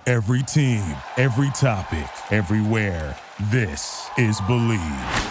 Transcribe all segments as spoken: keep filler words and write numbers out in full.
Every team, every topic, everywhere. This is Believe.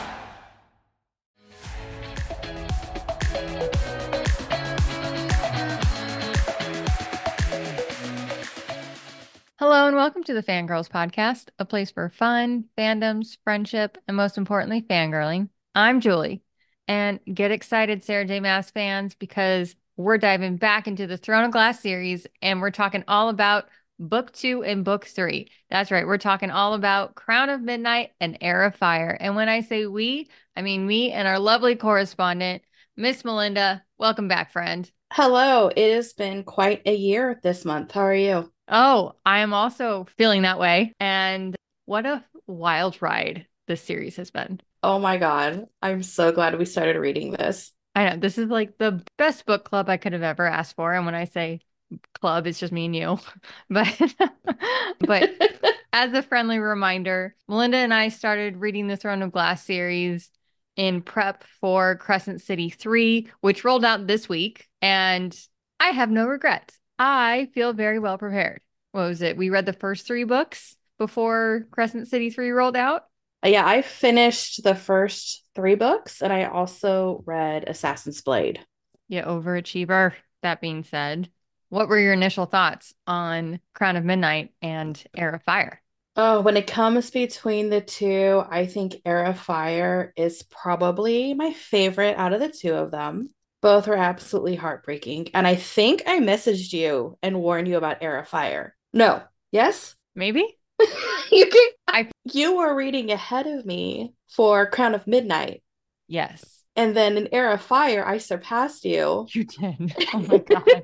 Hello and welcome to the Fangirls Podcast, a place for fun, fandoms, friendship, and most importantly, fangirling. I'm Julie, and get excited, Sarah J. Maas fans, because we're diving back into the Throne of Glass series, and we're talking all about Book Two and Book Three. That's right, we're talking all about Crown of Midnight and Heir of Fire. And when I say we, I mean me and our lovely correspondent, Miss Melinda. Welcome back, friend. Hello, it has been quite a year this month. How are you? Oh, I am also feeling that way. And what a wild ride this series has been. Oh my God, I'm so glad we started reading this. I know this is like the best book club I could have ever asked for. And when I say club, it's just me and you. But but as a friendly reminder, Melinda and I started reading the Throne of Glass series in prep for Crescent City three, which rolled out this week. And I have no regrets. I feel very well prepared. What was it? We read the first three books before Crescent City three rolled out. Uh, Yeah, I finished the first three books and I also read Assassin's Blade. Yeah, overachiever. That being said, what were your initial thoughts on Crown of Midnight and Heir of Fire? Oh, when it comes between the two, I think Heir of Fire is probably my favorite out of the two of them. Both were absolutely heartbreaking. And I think I messaged you and warned you about Heir of Fire. No. Yes? Maybe? You can I you were reading ahead of me for Crown of Midnight. Yes, And then in Heir of Fire, I surpassed you. you did. Oh my God.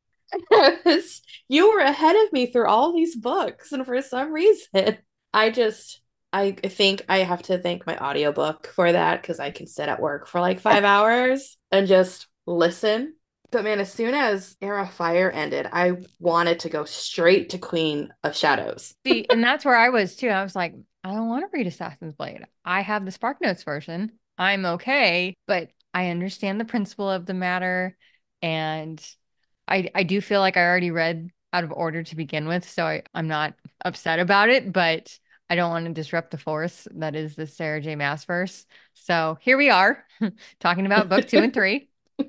You were ahead of me through all these books. And for some reason, I just, I think I have to thank my audiobook for that because I can sit at work for like five hours and just listen. But man, as soon as Heir of Fire ended, I wanted to go straight to Queen of Shadows. See, and that's where I was too. I was like, I don't want to read Assassin's Blade. I have the Spark Notes version. I'm okay, but I understand the principle of the matter. And I I do feel like I already read out of order to begin with, so I, I'm not upset about it, but I don't want to disrupt the force that is the Sarah J. Maas verse. So here we are talking about book two and three.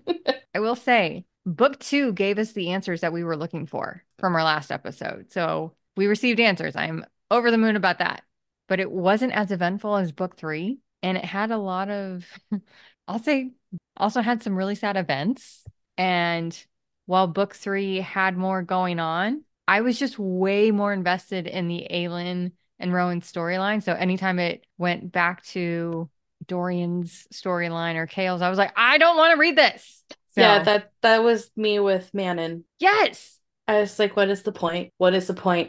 I will say, book two gave us the answers that we were looking for from our last episode. So we received answers. I'm over the moon about that. But it wasn't as eventful as book three. And it had a lot of, I'll say, also had some really sad events. And while book three had more going on, I was just way more invested in the Aelin and Rowan storyline. So anytime it went back to Dorian's storyline or Kale's, I was like, I don't want to read this. Yeah, So, that that was me with Manon. yes. I was like, what is the point? What is the point?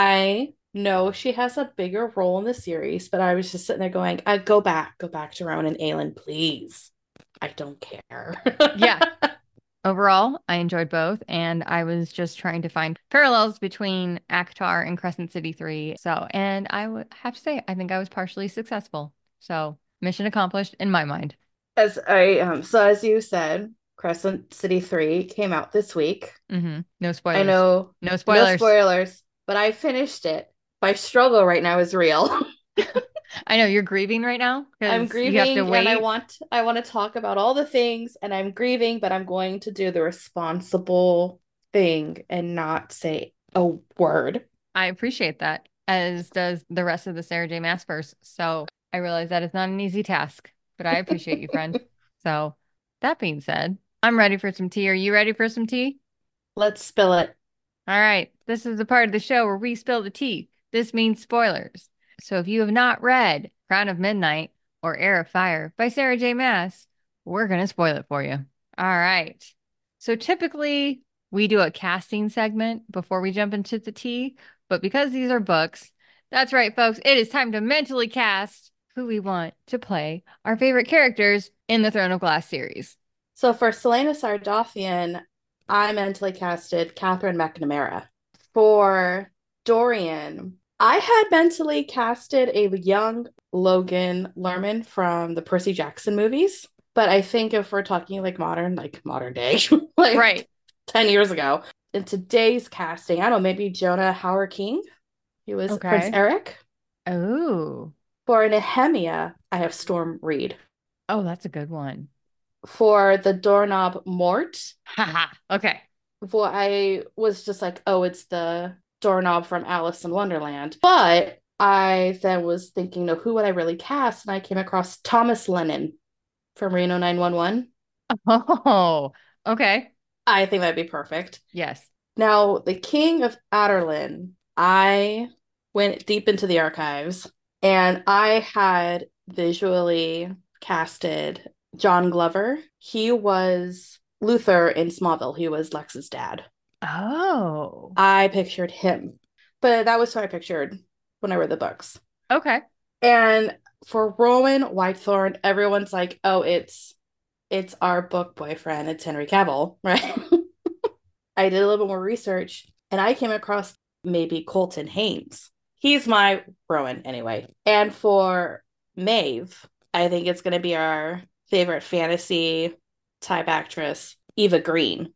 I know she has a bigger role in the series, but I was just sitting there going, I go back, go back to Rowan and Aelin, please. I don't care. Yeah. Overall, I enjoyed both, and I was just trying to find parallels between ACOTAR and Crescent City three. So, and I would have to say, I think I was partially successful. So, mission accomplished in my mind. As I um so as you said, Crescent City three came out this week. Hmm. No I spoilers. know No no spoilers. spoilers, but I finished it. My struggle right now is real. I know you're grieving right now I'm because you have to grieving and I wait. want I want to talk about all the things and I'm grieving, but I'm going to do the responsible thing and not say a word. I appreciate that, as does the rest of the Sarah J. Maas verse. So I realize that it's not an easy task, but I appreciate you, friend. So that being said, I'm ready for some tea. Are you ready for some tea? Let's spill it. All right. This is the part of the show where we spill the tea. This means spoilers. So if you have not read Crown of Midnight or Heir of Fire by Sarah J. Maas, we're going to spoil it for you. All right. So typically we do a casting segment before we jump into the tea, but because these are books, that's right, folks, it is time to mentally cast who we want to play our favorite characters in the Throne of Glass series. So for Selena Sardothian, I mentally casted Catherine McNamara. For Dorian, I had mentally casted a young Logan Lerman from the Percy Jackson movies. But I think if we're talking like modern, like modern day, like Right. ten years ago, in today's casting, I don't know, maybe Jonah Howard King. He was Prince Okay. Eric. Oh. For Nehemia, I have Storm Reed. Oh, that's a good one. For the doorknob Mort, Haha. Okay. well, I was just like, oh, it's the doorknob from Alice in Wonderland. But I then was thinking of who would I really cast, and I came across Thomas Lennon from Reno nine one one. Oh, okay. I think that'd be perfect. Yes. Now, the King of Aderlin, I went deep into the archives and I had visually casted John Glover. He was Luther in Smallville. He was Lex's dad. Oh, I pictured him, but that was who I pictured when I read the books. okay. And for Rowan Whitethorn, everyone's like, "Oh, it's it's our book boyfriend. It's Henry Cavill, right?" I did a little bit more research and I came across maybe Colton Haynes. He's my Rowan anyway. And for Maeve, I think it's going to be our favorite fantasy type actress, Eva Green.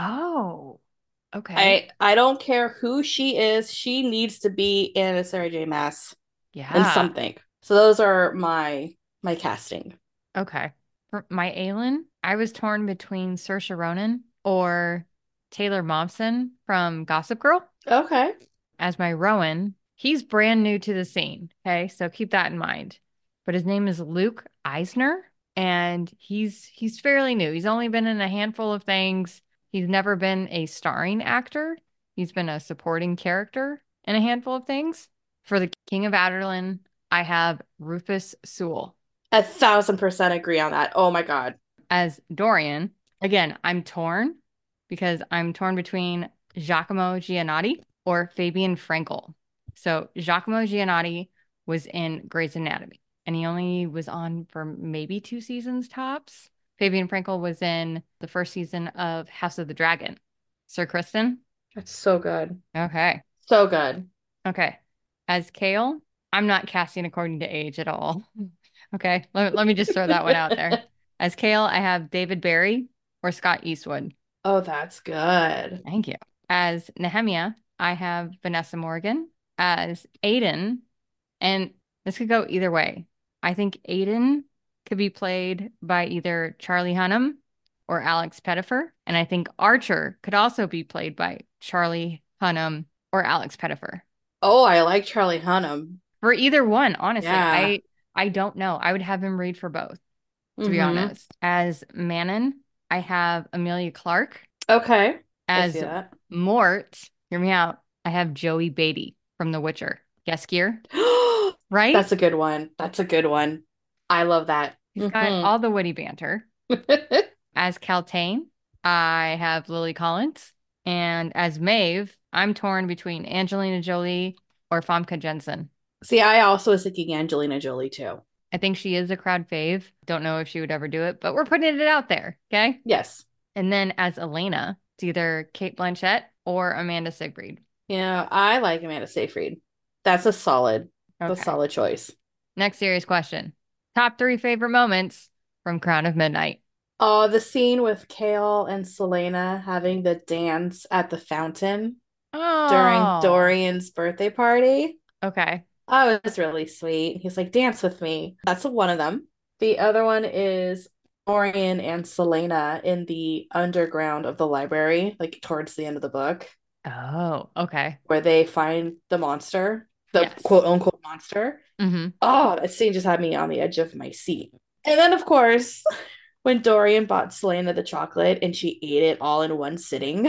Oh, okay. I I don't care who she is, she needs to be in a Sarah J. Maas in Yeah. something. So those are my my casting. Okay. For my Aelin, I was torn between Saoirse Ronan or Taylor Momsen from Gossip Girl Okay. as my Rowan. He's brand new to the scene. Okay, so keep that in mind. But his name is Luke Eisner, and he's he's fairly new. He's only been in a handful of things. He's never been a starring actor. He's been a supporting character in a handful of things. For the King of Aderlin, I have Rufus Sewell A thousand percent agree on that. Oh my God. as Dorian. Again, I'm torn because I'm torn between Giacomo Giannotti or Fabian Frankel. So Giacomo Giannotti was in Grey's Anatomy, and he only was on for maybe two seasons tops. Fabian Frankel was in the first season of House of the Dragon. Sir Kristen? That's so good. Okay. So good. Okay. As Kale, I'm not casting according to age at all. Okay. Let, let me just throw that one out there. As Kale, I have David Barry or Scott Eastwood. Oh, that's good. Thank you. As Nehemia, I have Vanessa Morgan. As Aiden, and this could go either way. I think Aiden could be played by either Charlie Hunnam or Alex Pettyfer. And I think Archer could also be played by Charlie Hunnam or Alex Pettyfer. Oh, I like Charlie Hunnam. For either one, honestly. Yeah. I I don't know. I would have him read for both, to be Mm-hmm. honest. As Manon, I have Amelia Clark. Okay. I see As that. Mort, hear me out. I have Joey Beatty from The Witcher. Yes, Gear, right? That's a good one. That's a good one. I love that. He's got Mm-hmm. all the witty banter. As Caltaine, I have Lily Collins. And as Maeve, I'm torn between Angelina Jolie or Famke Jensen. See, I also was thinking Angelina Jolie too. I think she is a crowd fave. Don't know if she would ever do it, but we're putting it out there. Okay. Yes. And then as Elena, it's either Kate Blanchett or Amanda Seyfried. Yeah, I like Amanda Seyfried. That's a solid, that's a Okay. solid choice. Next serious question. Top three favorite moments from Crown of Midnight. Oh, the scene with Kale and Selena having the dance at the fountain during Oh, Dorian's birthday party. okay. Oh, it was really sweet. He's like, dance with me. That's one of them. The other one is Dorian and Selena in the underground of the library, like towards the end of the book, Oh, okay. where they find the monster, the Yes. quote unquote monster. Mm-hmm. Oh, that scene just had me on the edge of my seat. And then, of course, when Dorian bought Selena the chocolate and she ate it all in one sitting.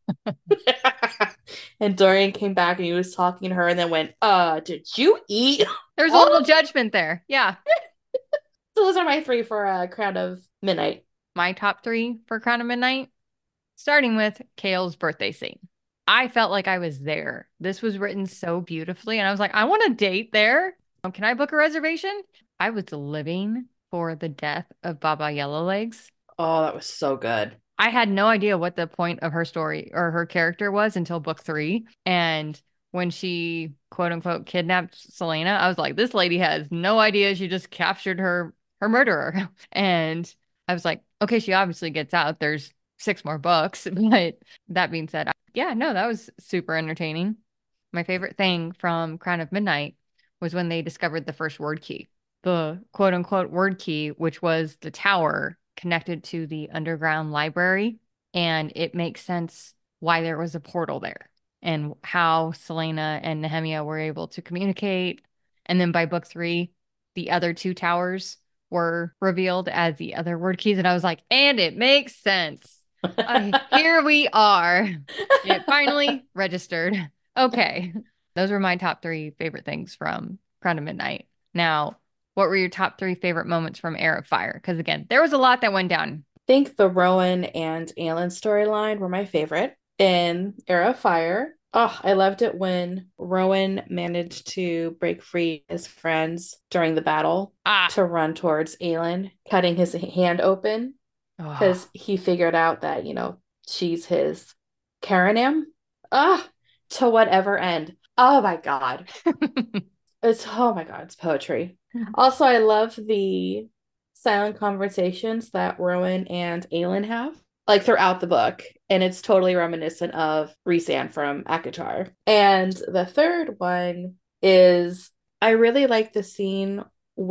And Dorian came back and he was talking to her and then went, uh, did you eat? There's a all little of-" judgment there. Yeah. So those are my three for uh, Crown of Midnight. My top three for Crown of Midnight, starting with Kale's birthday scene. I felt like I was there. This was written so beautifully. And I was like, I want to date there. Um, Can I book a reservation? I was living for the death of Baba Yellowlegs. Oh, that was so good. I had no idea what the point of her story or her character was until book three. And when she quote unquote kidnapped Selena, I was like, this lady has no idea she just captured her her murderer. And I was like, okay, she obviously gets out. There's six more books. But that being said, yeah, no, that was super entertaining. My favorite thing from Crown of Midnight was when they discovered the first word key, the quote unquote word key, which was the tower connected to the underground library. And it makes sense why there was a portal there and how Selena and Nehemia were able to communicate. And then by book three, the other two towers were revealed as the other word keys. And I was like, and it makes sense. Uh, here we are. It finally registered. Okay. Those were my top three favorite things from Crown of Midnight. Now, what were your top three favorite moments from Heir of Fire? Because again, there was a lot that went down. I think the Rowan and Aelin storyline were my favorite in Heir of Fire. Oh, I loved it when Rowan managed to break free his friends during the battle Ah. to run towards Aelin, cutting his hand open because Oh. he figured out that, you know, she's his Karanim. Ah, to whatever end. Oh my God. It's, oh my God, it's poetry. Also, I love the silent conversations that Rowan and Aelin have, like throughout the book. And it's totally reminiscent of Rhysand from ACOTAR. And the third one is I really like the scene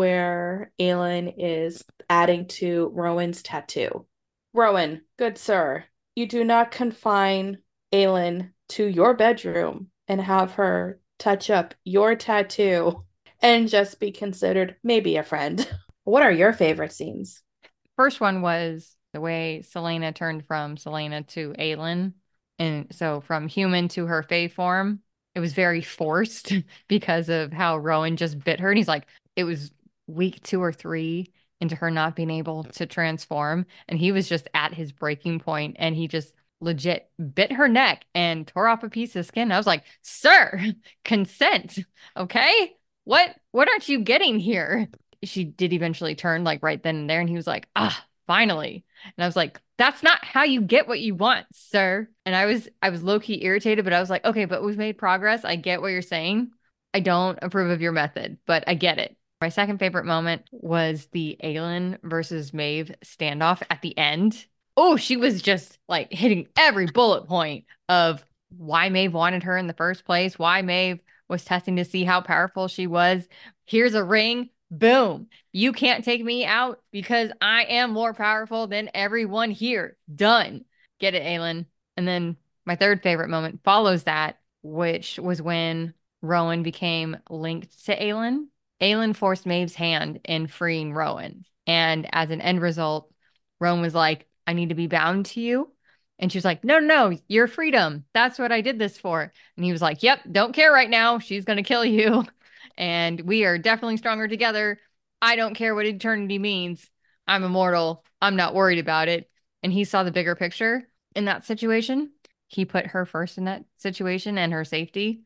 where Aelin is adding to Rowan's tattoo. Rowan, good sir, you do not confine Aelin to your bedroom and have her touch up your tattoo and just be considered maybe a friend. What are your favorite scenes? First one was the way Selena turned from Selena to Aelin. And so from human to her Fae form, it was very forced because of how Rowan just bit her. And he's like, it was week two or three into her not being able to transform. And he was just at his breaking point and he just legit bit her neck and tore off a piece of skin. I was like, sir, consent. Okay. What what aren't you getting here? She did eventually turn like right then and there, and he was like, ah, finally. And I was like, that's not how you get what you want, sir. And I was I was low-key irritated, but I was like, okay, but we've made progress. I get what you're saying. I don't approve of your method, but I get it. My second favorite moment was the Aelin versus Maeve standoff at the end. Oh, she was just like hitting every bullet point of why Maeve wanted her in the first place, why Maeve was testing to see how powerful she was. Here's a ring. Boom. You can't take me out because I am more powerful than everyone here. Done. Get it, Aelin. And then my third favorite moment follows that, which was when Rowan became linked to Aelin. Aelin forced Maeve's hand in freeing Rowan. And as an end result, Rowan was like, I need to be bound to you. And she was like, no, no, no, your freedom. That's what I did this for. And he was like, yep, don't care right now. She's going to kill you. And we are definitely stronger together. I don't care what eternity means. I'm immortal. I'm not worried about it. And he saw the bigger picture in that situation. He put her first in that situation and her safety.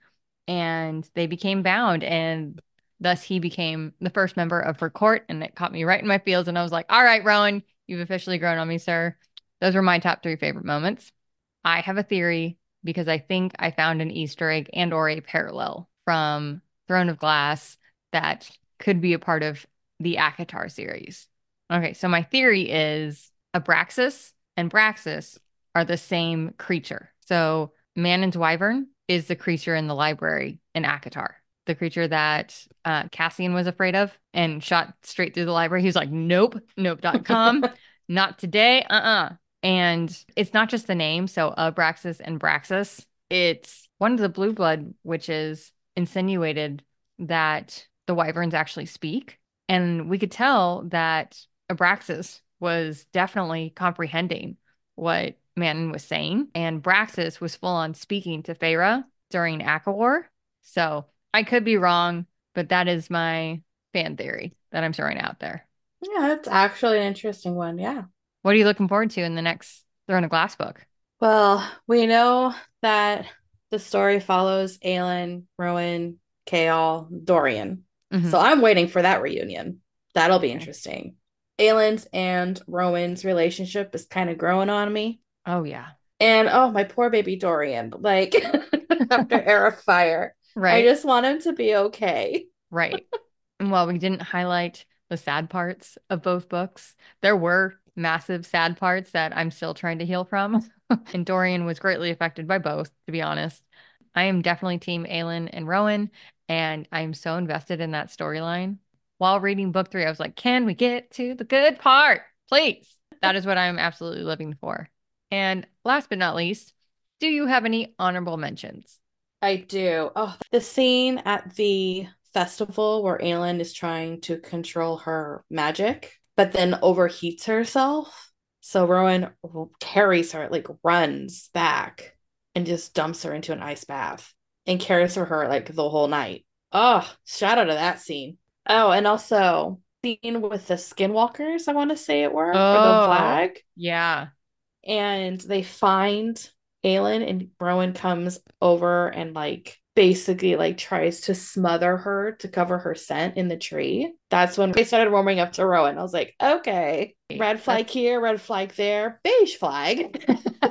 And they became bound. And thus he became the first member of her court. And it caught me right in my feels. And I was like, all right, Rowan, you've officially grown on me, sir. Those were my top three favorite moments. I have a theory because I think I found an Easter egg and or a parallel from Throne of Glass that could be a part of the ACOTAR series. Okay, so my theory is Abraxas and Braxis are the same creature. So Manon's Wyvern is the creature in the library in ACOTAR, the creature that uh, Cassian was afraid of and shot straight through the library. He was like, nope, nope dot com, not today, uh-uh. And it's not just the name. So Abraxas and Braxis, it's one of the blue blood witches insinuated that the wyverns actually speak. And we could tell that Abraxas was definitely comprehending what Manon was saying. And Braxis was full on speaking to Feyre during ACOWAR. So I could be wrong, but that is my fan theory that I'm throwing out there. Yeah, that's actually an interesting one. Yeah. What are you looking forward to in the next Throne of Glass book? Well, we know that the story follows Aelin, Rowan, Chaol, Dorian. Mhm. So I'm waiting for that reunion. That'll be interesting. Aelin's and Rowan's relationship is kind of growing on me. Oh, yeah. And oh, my poor baby Dorian, like after Heir of Fire. Right. I just want him to be okay. Right. And while we didn't highlight the sad parts of both books, there were massive sad parts that I'm still trying to heal from. And Dorian was greatly affected by both, to be honest. I am definitely team Aelin and Rowan, and I'm so invested in that storyline. While reading book three, I was like, can we get to the good part? Please. That is what I'm absolutely living for. And last but not least, do you have any honorable mentions? I do. Oh, the scene at the festival where Aelin is trying to control her magic, but then overheats herself. So Rowan carries her, like runs back and just dumps her into an ice bath and cares for her like the whole night. Oh, shout out to that scene. Oh, and also scene with the skinwalkers, I want to say it were, Oh, for the flag. Yeah. And they find Aelin, and Rowan comes over and like basically like tries to smother her to cover her scent in the tree. That's when I started warming up to Rowan. I was like, okay, red flag That's... here, red flag there, beige flag.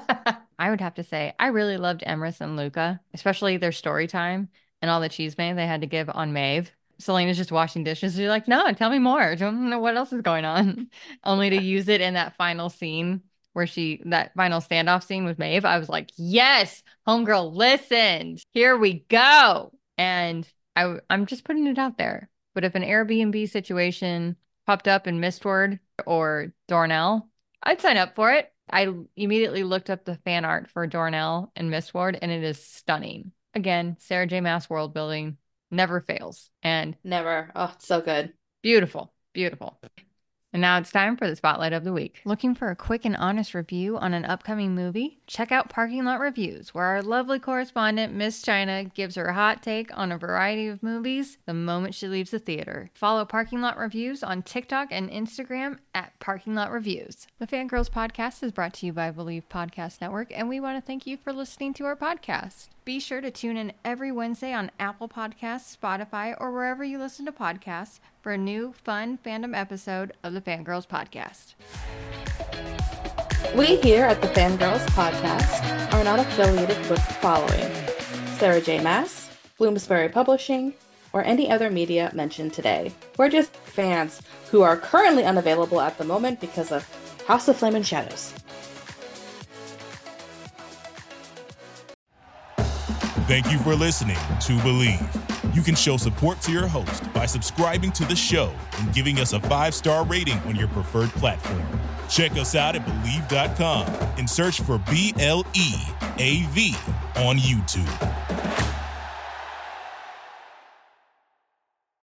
I would have to say I really loved Emrys and Luca, especially their story time and all the chisme they had to give on Maeve. Celaena's just washing dishes. You're like, no, tell me more. I don't know what else is going on. Only to use it in that final scene where she, that final standoff scene with Maeve. I was like, yes, homegirl listened. Here we go. And I, I'm just putting it out there. But if an Airbnb situation popped up in Mistward or Dornell, I'd sign up for it. I immediately looked up the fan art for Dornell and Mistward, and it is stunning. Again, Sarah J. Maas world building never fails. And never. Oh, it's so good. Beautiful. Beautiful. And now it's time for the Spotlight of the Week. Looking for a quick and honest review on an upcoming movie? Check out Parking Lot Reviews, where our lovely correspondent, Miss China, gives her hot take on a variety of movies the moment she leaves the theater. Follow Parking Lot Reviews on TikTok and Instagram at Parking Lot Reviews. The Fangirls Podcast is brought to you by Believe Podcast Network, and we want to thank you for listening to our podcast. Be sure to tune in every Wednesday on Apple Podcasts, Spotify, or wherever you listen to podcasts for a new, fun fandom episode of the Fangirls Podcast. We here at the Fangirls Podcast are not affiliated with the following: Sarah J. Maas, Bloomsbury Publishing, or any other media mentioned today. We're just fans who are currently unavailable at the moment because of House of Flame and Shadows. Thank you for listening to Believe. You can show support to your host by subscribing to the show and giving us a five-star rating on your preferred platform. Check us out at Believe dot com and search for B L E A V on YouTube.